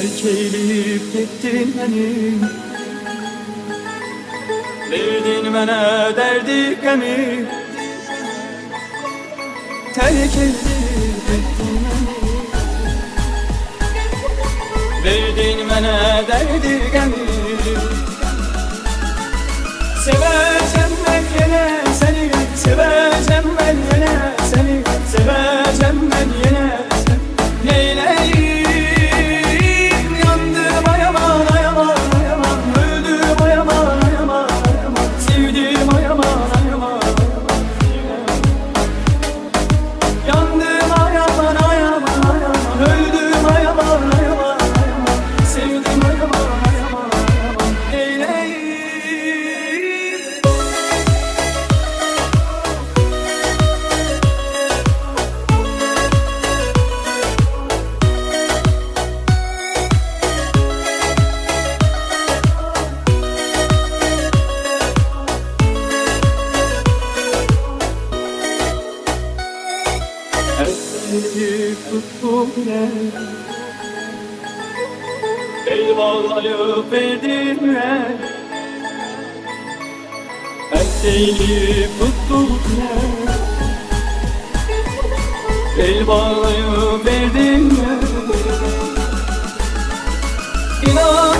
terk eyleyip gittin beni. Verdin bana derdi gemi, terk eyleyip gittin beni. Verdin bana derdi gemi. Seveceğim ben yine seni, seveceğim ben yine seni, seveceğim ben yine seni. Neyleyim yandım ayaman ayaman ayaman, öldüm ayaman ayaman ayaman, sevdim ayaman ayaman ayaman. Yandım ayaman ayaman ayaman, öldüm ayaman ayaman ayaman, sevdim ayaman ayaman ayaman. Neyleyim. Elleri tuttum yine, el bağlayıp verdin yine. Elleri tuttum yine, el bağlayıp verdin yine. İnan